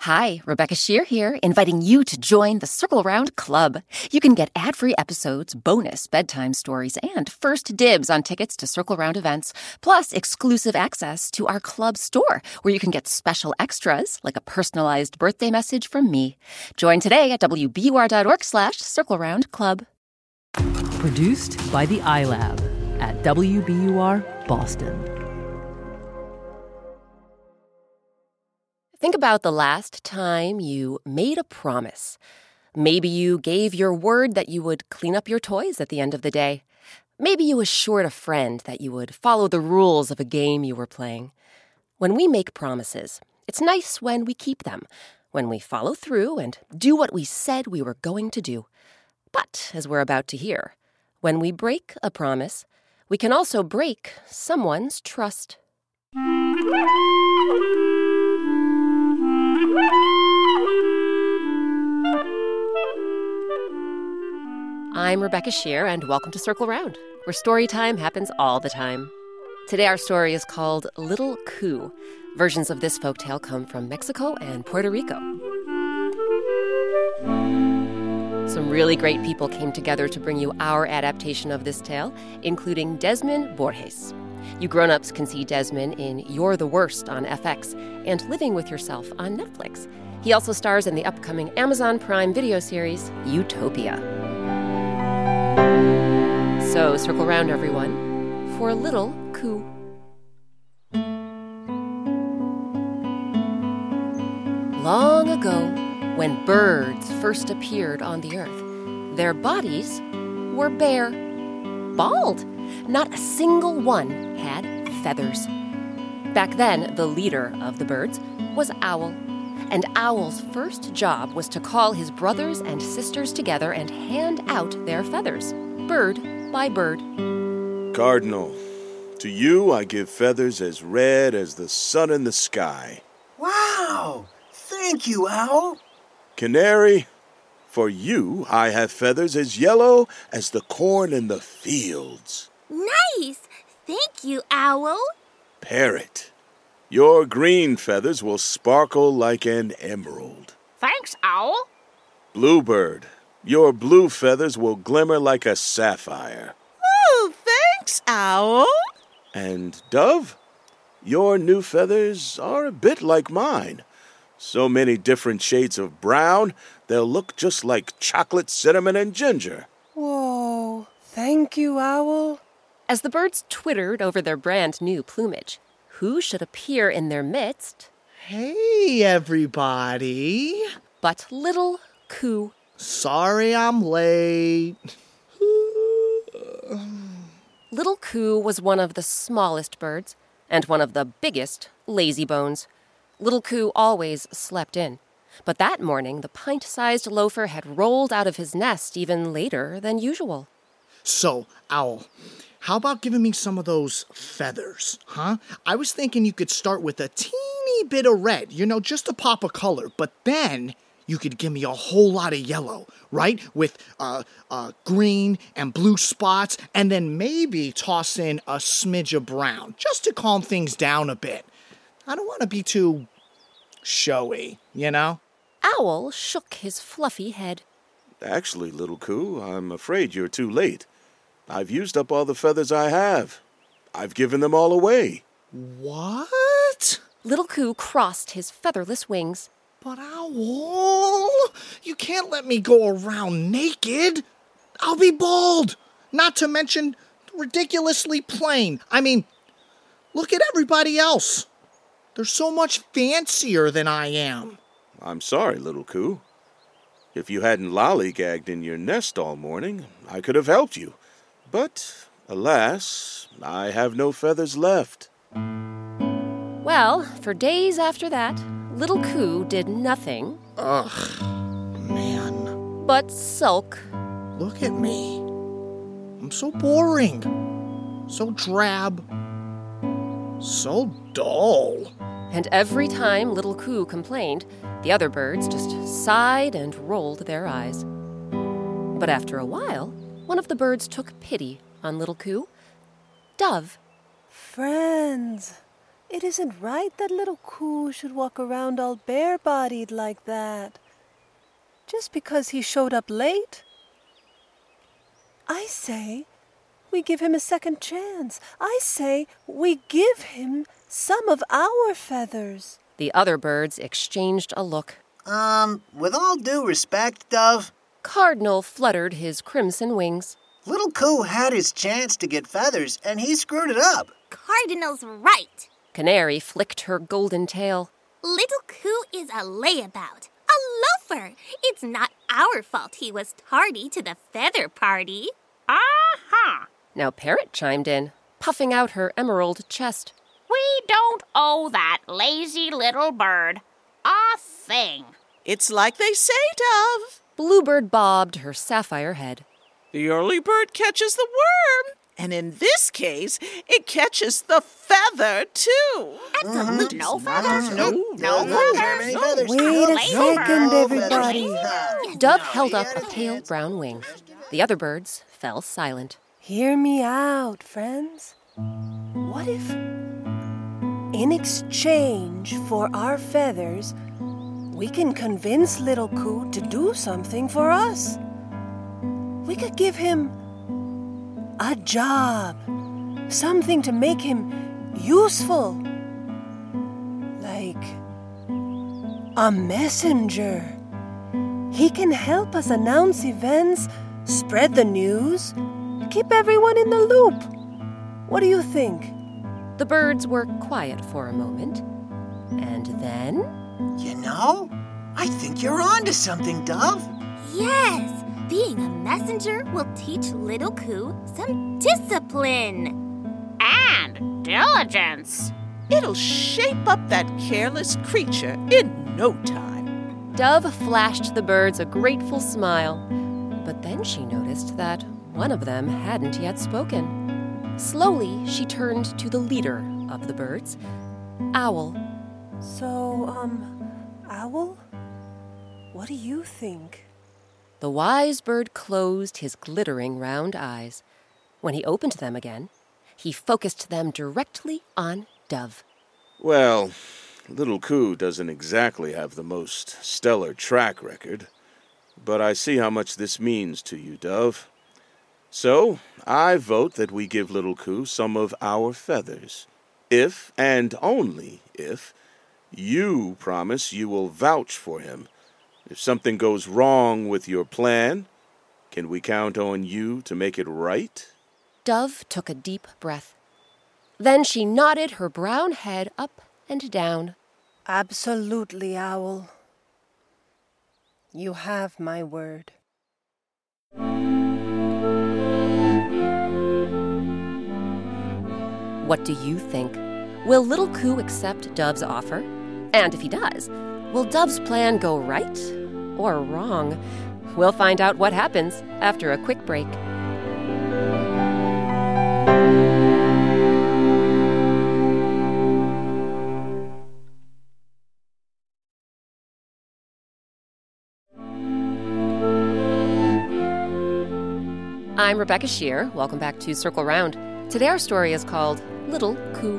Hi, Rebecca Shear here, inviting you to join the Circle Round Club. You can get ad-free episodes, bonus bedtime stories, and first dibs on tickets to Circle Round events, plus exclusive access to our club store, where you can get special extras, like a personalized birthday message from me. Join today at wbur.org/Circle Round Club. Produced by the iLab at WBUR Boston. Think about the last time you made a promise. Maybe you gave your word that you would clean up your toys at the end of the day. Maybe you assured a friend that you would follow the rules of a game you were playing. When we make promises, it's nice when we keep them, when we follow through and do what we said we were going to do. But, as we're about to hear, when we break a promise, we can also break someone's trust. I'm Rebecca Shear, and welcome to Circle Round, where story time happens all the time. Today our story is called Little Coo. Versions of this folktale come from Mexico and Puerto Rico. Some really great people came together to bring you our adaptation of this tale, including Desmond Borges. You grown-ups can see Desmond in You're the Worst on FX and Living with Yourself on Netflix. He also stars in the upcoming Amazon Prime video series, Utopia. So circle round, everyone, for Little Coo. Long ago, when birds first appeared on the earth, their bodies were bare, bald. Not a single one had feathers. Back then, the leader of the birds was Owl. And Owl's first job was to call his brothers and sisters together and hand out their feathers, bird by bird. Cardinal, to you I give feathers as red as the sun in the sky. Wow! Thank you, Owl. Canary, for you I have feathers as yellow as the corn in the fields. Nice! Thank you, Owl. Parrot, your green feathers will sparkle like an emerald. Thanks, Owl. Bluebird, your blue feathers will glimmer like a sapphire. Oh, thanks, Owl. And Dove, your new feathers are a bit like mine. So many different shades of brown, they'll look just like chocolate, cinnamon, and ginger. Whoa, thank you, Owl. As the birds twittered over their brand new plumage, who should appear in their midst? Hey, everybody. But Little Coo. Sorry I'm late. Little Coo was one of the smallest birds and one of the biggest lazybones. Little Coo always slept in. But that morning, the pint-sized loafer had rolled out of his nest even later than usual. So, Owl, how about giving me some of those feathers, huh? I was thinking you could start with a teeny bit of red, just a pop of color, but then you could give me a whole lot of yellow, right? With green and blue spots, and then maybe toss in a smidge of brown, just to calm things down a bit. I don't want to be too showy, Owl shook his fluffy head. Actually, Little Coo, I'm afraid you're too late. I've used up all the feathers I have. I've given them all away. What? Little Coo crossed his featherless wings. But Owl, you can't let me go around naked. I'll be bald. Not to mention ridiculously plain. I mean, look at everybody else. They're so much fancier than I am. I'm sorry, Little Coo. If you hadn't lollygagged in your nest all morning, I could have helped you. But, alas, I have no feathers left. Well, for days after that, Little Coo did nothing. Ugh, man. But sulk. Look at me. I'm so boring. So drab. So dull. And every time Little Coo complained, the other birds just sighed and rolled their eyes. But after a while, one of the birds took pity on Little Coo. Dove. Friends, It isn't right that little Coo should walk around all bare-bodied like that. Just because he showed up late. I say we give him a second chance. I say we give him some of our feathers. The other birds exchanged a look. With all due respect, Dove, Cardinal fluttered his crimson wings. little Coo had his chance to get feathers, and he screwed it up. Cardinal's right. Canary flicked her golden tail. Little Coo is a layabout, a loafer. It's not our fault he was tardy to the feather party. Aha! Now Parrot chimed in, puffing out her emerald chest. We don't owe that lazy little bird a thing. It's like they say, Dove. Bluebird bobbed her sapphire head. The early bird catches the worm. And in this case, it catches the feather, too. Absolutely no feathers. No feathers. feathers. Wait a Labor. second, everybody. Dove held up a pale brown wing. The other birds fell silent. Hear me out, friends. What if, in exchange for our feathers, we can convince little Coo to do something for us? We could give him a job, something to make him useful, like a messenger. He can help us announce events, spread the news, keep everyone in the loop. What do you think? The birds were quiet for a moment, and then... You know, I think you're onto something, Dove. Yes, being a messenger will teach little Coo some discipline. And diligence. It'll shape up that careless creature in no time. Dove flashed the birds a grateful smile, but then she noticed that one of them hadn't yet spoken. Slowly, she turned to the leader of the birds, Owl. So, Owl, what do you think? The wise bird closed his glittering round eyes. When he opened them again, he focused them directly on Dove. Well, little Coo doesn't exactly have the most stellar track record, but I see how much this means to you, Dove. So, I vote that we give little Coo some of our feathers, if, and only if, you promise you will vouch for him. If something goes wrong with your plan, can we count on you to make it right? Dove took a deep breath. Then she nodded her brown head up and down. Absolutely, Owl. You have my word. What do you think? Will little Coo accept Dove's offer? And if he does, will Dove's plan go right or wrong? We'll find out what happens after a quick break. I'm Rebecca Shear. Welcome back to Circle Round. Today our story is called Little Coo.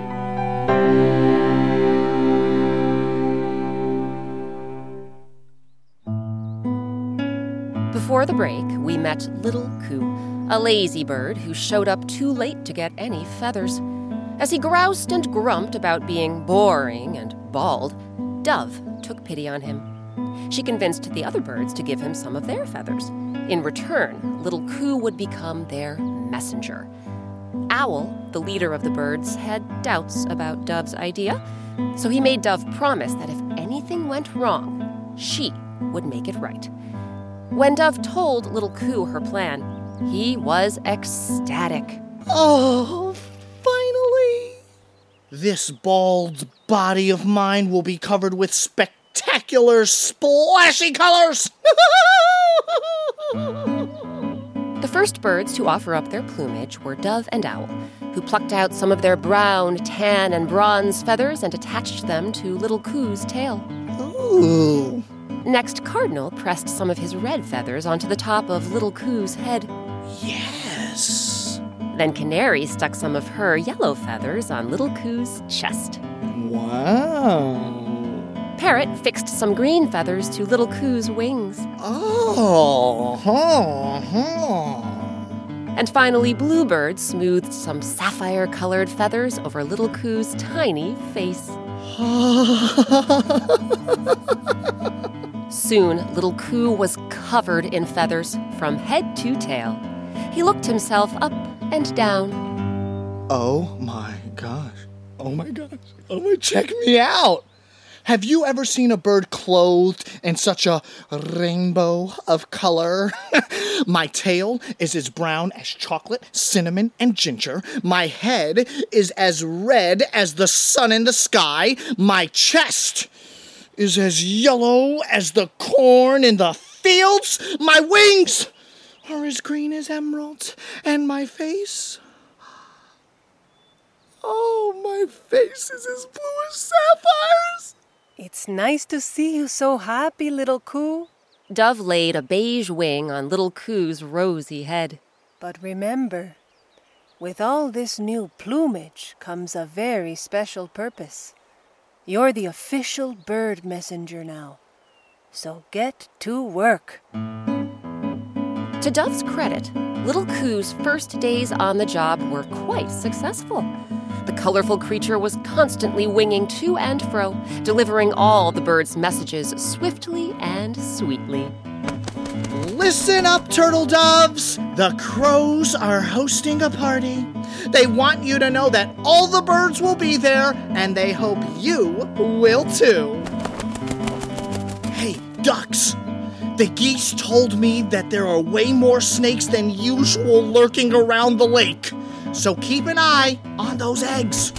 Before the break, we met Little Coo, a lazy bird who showed up too late to get any feathers. As he groused and grumped about being boring and bald, Dove took pity on him. She convinced the other birds to give him some of their feathers. In return, little Coo would become their messenger. Owl, the leader of the birds, had doubts about Dove's idea, so he made Dove promise that if anything went wrong, she would make it right. When Dove told little Coo her plan, he was ecstatic. Oh, finally! This bald body of mine will be covered with spectacular, splashy colors! The first birds to offer up their plumage were Dove and Owl, who plucked out some of their brown, tan, and bronze feathers and attached them to little Coo's tail. Ooh. Next, Cardinal pressed some of his red feathers onto the top of little Coo's head. Yes. Then Canary stuck some of her yellow feathers on Little Coo's chest. Wow. Parrot fixed some green feathers to Little Coo's wings. Oh. And finally, Bluebird smoothed some sapphire-colored feathers over Little Coo's tiny face. Soon, Little Coo was covered in feathers from head to tail. He looked himself up and down. Oh my gosh. Oh my gosh. Oh my, check me out. Have you ever seen a bird clothed in such a rainbow of color? My tail is as brown as chocolate, cinnamon, and ginger. My head is as red as the sun in the sky. My chest is as yellow as the corn in the fields. My wings are as green as emeralds. And my face... oh, my face is as blue as sapphires. It's nice to see you so happy, Little Coo. Dove laid a beige wing on Little Coo's rosy head. But remember, with all this new plumage comes a very special purpose. You're the official bird messenger now. So get to work. To Dove's credit, Little Coo's first days on the job were quite successful. The colorful creature was constantly winging to and fro, delivering all the birds' messages swiftly and sweetly. Listen up, turtle doves! The crows are hosting a party. They want you to know that all the birds will be there, and they hope you will too. Hey, ducks! The geese told me that there are way more snakes than usual lurking around the lake. So keep an eye on those eggs.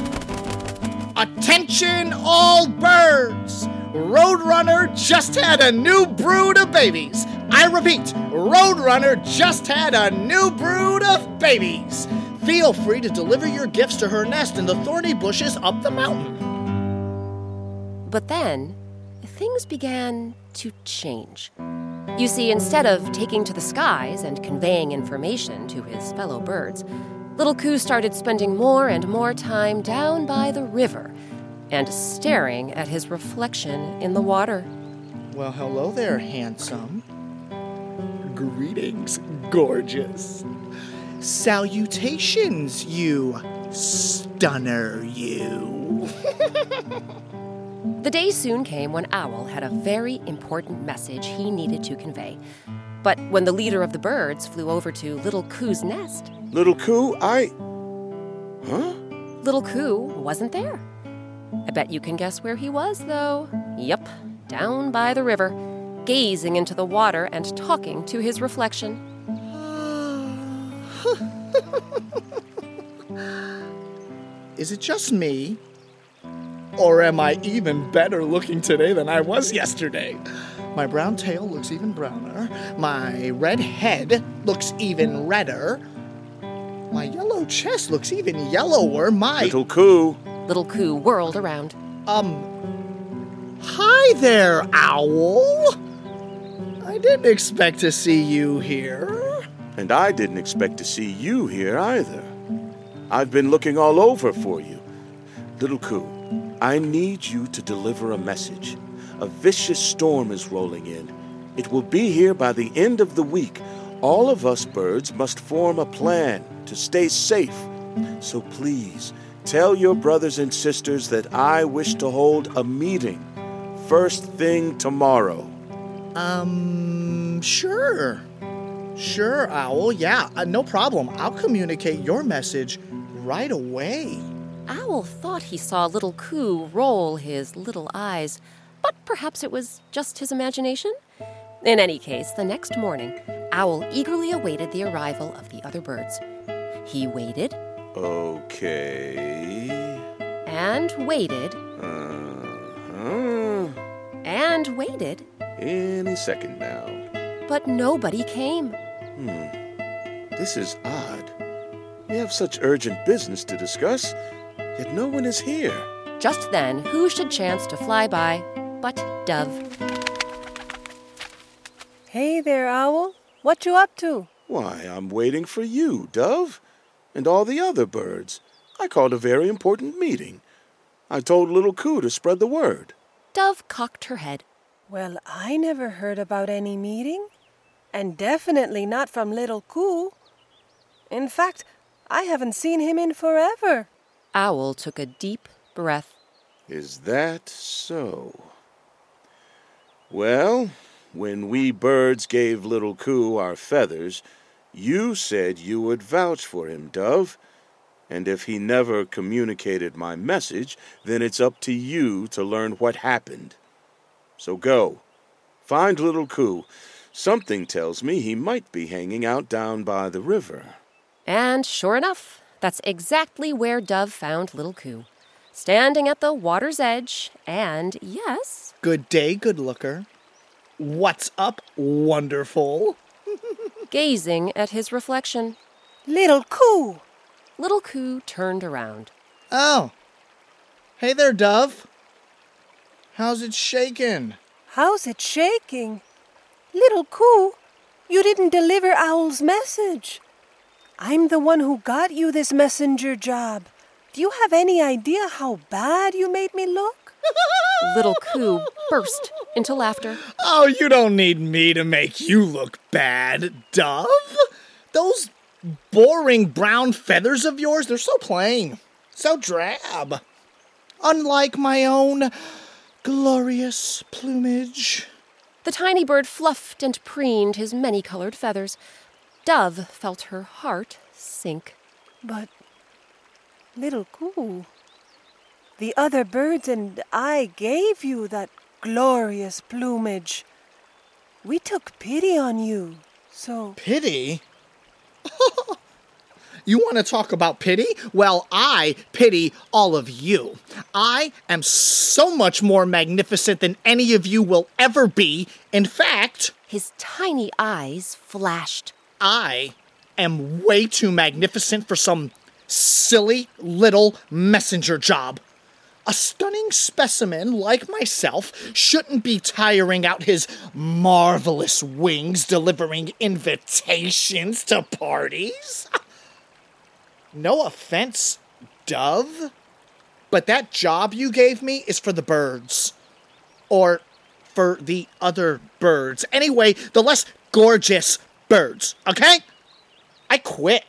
Attention all birds! Roadrunner just had a new brood of babies. I repeat, Roadrunner just had a new brood of babies. Feel free to deliver your gifts to her nest in the thorny bushes up the mountain. But then, things began to change. You see, instead of taking to the skies and conveying information to his fellow birds, Little Coo started spending more and more time down by the river and staring at his reflection in the water. Well, hello there, handsome. Greetings, gorgeous. Salutations, you stunner, you. The day soon came when Owl had a very important message he needed to convey. But when the leader of the birds flew over to Little Coo's nest... Little Coo, Huh? Little Coo wasn't there. I bet you can guess where he was, though. Yup, down by the river, gazing into the water and talking to his reflection. Is it just me? Or am I even better looking today than I was yesterday? My brown tail looks even browner. My red head looks even redder. My yellow chest looks even yellower. Little Coo. Little Coo whirled around. Hi there, Owl. I didn't expect to see you here. And I didn't expect to see you here either. I've been looking all over for you. Little Coo, I need you to deliver a message. A vicious storm is rolling in. It will be here by the end of the week. All of us birds must form a plan to stay safe. So please, tell your brothers and sisters that I wish to hold a meeting first thing tomorrow. Sure. Sure, Owl. Yeah, no problem. I'll communicate your message right away. Owl thought he saw Little Coo roll his little eyes, but perhaps it was just his imagination. In any case, the next morning, Owl eagerly awaited the arrival of the other birds. He waited. Okay. And waited. And waited. Any second now. But nobody came. This is odd. We have such urgent business to discuss, yet no one is here. Just then, who should chance to fly by but Dove? Hey there, Owl. What you up to? Why, I'm waiting for you, Dove. And all the other birds. I called a very important meeting. I told Little Coo to spread the word. Dove cocked her head. Well, I never heard about any meeting. And definitely not from Little Coo. In fact, I haven't seen him in forever. Owl took a deep breath. Is that so? Well, when we birds gave Little Coo our feathers, you said you would vouch for him, Dove. And if he never communicated my message, then it's up to you to learn what happened. So go. Find Little Coo. Something tells me he might be hanging out down by the river. And sure enough, that's exactly where Dove found Little Coo. Standing at the water's edge, and yes... Good day, good looker. What's up, wonderful? Gazing at his reflection. Little Coo! Little Coo turned around. Oh. Hey there, Dove. How's it shaking? How's it shaking? Little Coo, you didn't deliver Owl's message. I'm the one who got you this messenger job. Do you have any idea how bad you made me look? Little Coo burst into laughter. Oh, you don't need me to make you look bad, Dove. Those boring brown feathers of yours, they're so plain, so drab. Unlike my own glorious plumage. The tiny bird fluffed and preened his many-colored feathers. Dove felt her heart sink. But, Little Coo, the other birds and I gave you that glorious plumage. We took pity on you, so... Pity? You want to talk about pity? Well, I pity all of you. I am so much more magnificent than any of you will ever be. In fact... His tiny eyes flashed. I am way too magnificent for some silly little messenger job. A stunning specimen like myself shouldn't be tiring out his marvelous wings delivering invitations to parties. No offense, Dove, but that job you gave me is for the birds. Or for the other birds. Anyway, the less gorgeous birds, okay? I quit.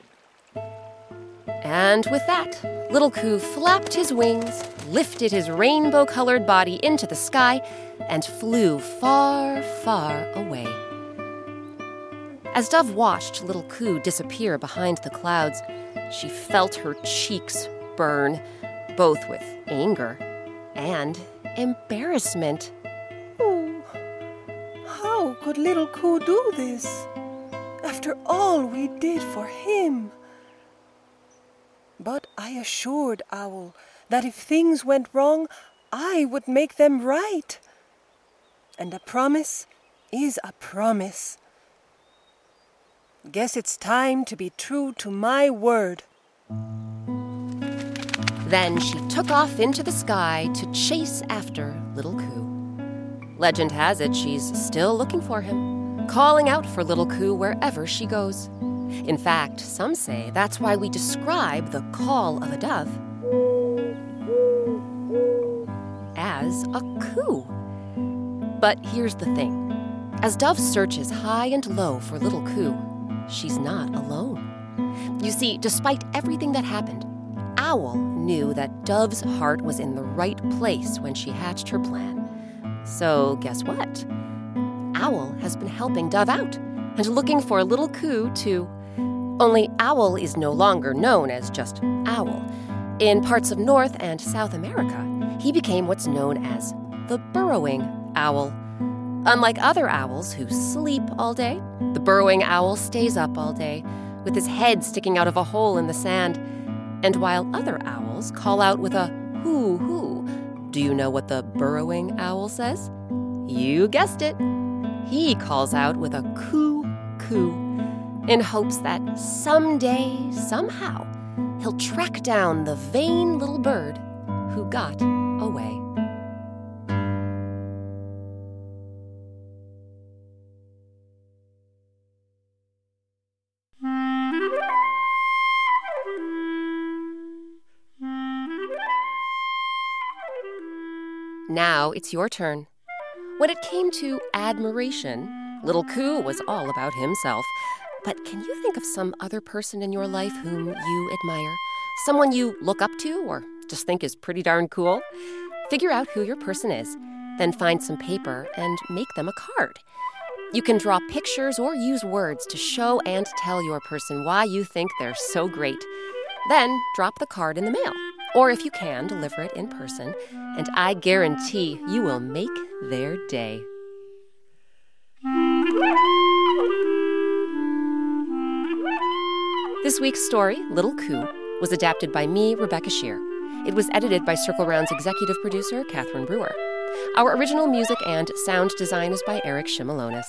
And with that, Little Coo flapped his wings, lifted his rainbow-colored body into the sky, and flew far, far away. As Dove watched Little Coo disappear behind the clouds, she felt her cheeks burn, both with anger and embarrassment. Oh, how could Little Coo do this? After all we did for him. But I assured Owl that if things went wrong, I would make them right. And a promise is a promise. Guess it's time to be true to my word. Then she took off into the sky to chase after Little Coo. Legend has it she's still looking for him, calling out for Little Coo wherever she goes. In fact, some say that's why we describe the call of a dove as a coo. But here's the thing. As Dove searches high and low for Little Coo, she's not alone. You see, despite everything that happened, Owl knew that Dove's heart was in the right place when she hatched her plan. So guess what? Owl has been helping Dove out and looking for Little Coo too. Only Owl is no longer known as just Owl. In parts of North and South America, he became what's known as the burrowing owl. Unlike other owls who sleep all day, the burrowing owl stays up all day, with his head sticking out of a hole in the sand. And while other owls call out with a hoo-hoo, do you know what the burrowing owl says? You guessed it. He calls out with a coo-coo, in hopes that someday, somehow, he'll track down the vain little bird who got away. Now it's your turn. When it came to admiration, Little Coo was all about himself. But can you think of some other person in your life whom you admire? Someone you look up to or just think is pretty darn cool? Figure out who your person is, then find some paper and make them a card. You can draw pictures or use words to show and tell your person why you think they're so great. Then drop the card in the mail. Or if you can, deliver it in person, and I guarantee you will make their day. This week's story, Little Coo, was adapted by me, Rebecca Shear. It was edited by Circle Round's executive producer, Catherine Brewer. Our original music and sound design is by Eric Shimalonis.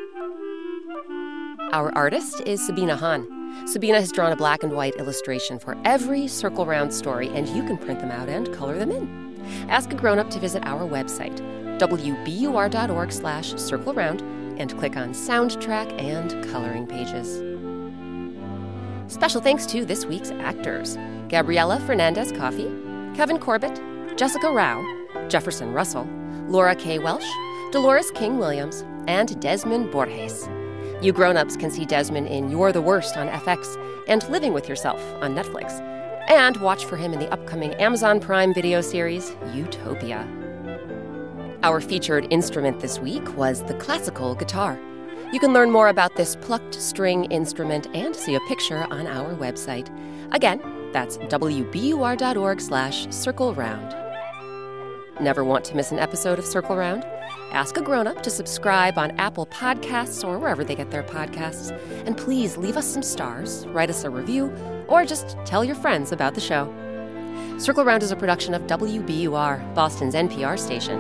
Our artist is Sabina Hahn. Sabina has drawn a black and white illustration for every Circle Round story, and you can print them out and color them in. Ask a grown-up to visit our website, wbur.org/circleround, and click on Soundtrack and Coloring Pages. Special thanks to this week's actors: Gabriela Fernandez-Coffey, Kevin Corbett, Jessica Rao, Jefferson Russell, Laura K. Welsh, Dolores King-Williams, and Desmond Borges. You grown-ups can see Desmond in You're the Worst on FX and Living with Yourself on Netflix. And watch for him in the upcoming Amazon Prime video series, Utopia. Our featured instrument this week was the classical guitar. You can learn more about this plucked string instrument and see a picture on our website. Again, that's wbur.org/circleround. Never want to miss an episode of Circle Round? Ask a grown-up to subscribe on Apple Podcasts or wherever they get their podcasts. And please leave us some stars, write us a review, or just tell your friends about the show. Circle Round is a production of WBUR, Boston's NPR station.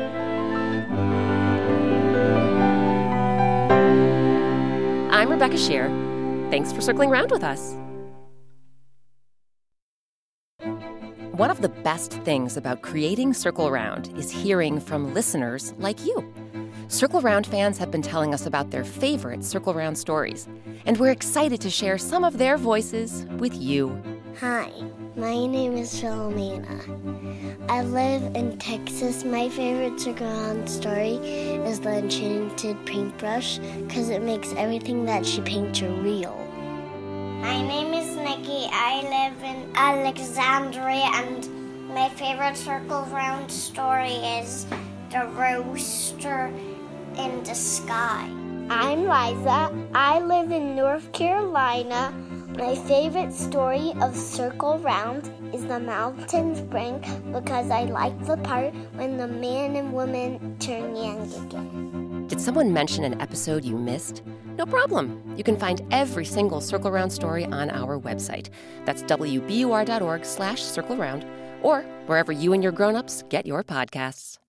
I'm Rebecca Shear. Thanks for circling round with us. One of the best things about creating Circle Round is hearing from listeners like you. Circle Round fans have been telling us about their favorite Circle Round stories, and we're excited to share some of their voices with you. Hi, my name is Philomena. I live in Texas. My favorite Circle Round story is The Enchanted Paintbrush because it makes everything that she paints real. My name is Nikki. I live in Alexandria, and my favorite Circle Round story is The Rooster in the Sky. I'm Liza. I live in North Carolina. My favorite story of Circle Round is The Mountain Spring because I like the part when the man and woman turn young again. Did someone mention an episode you missed? No problem. You can find every single Circle Round story on our website. That's wbur.org/circleround, or wherever you and your grown-ups get your podcasts.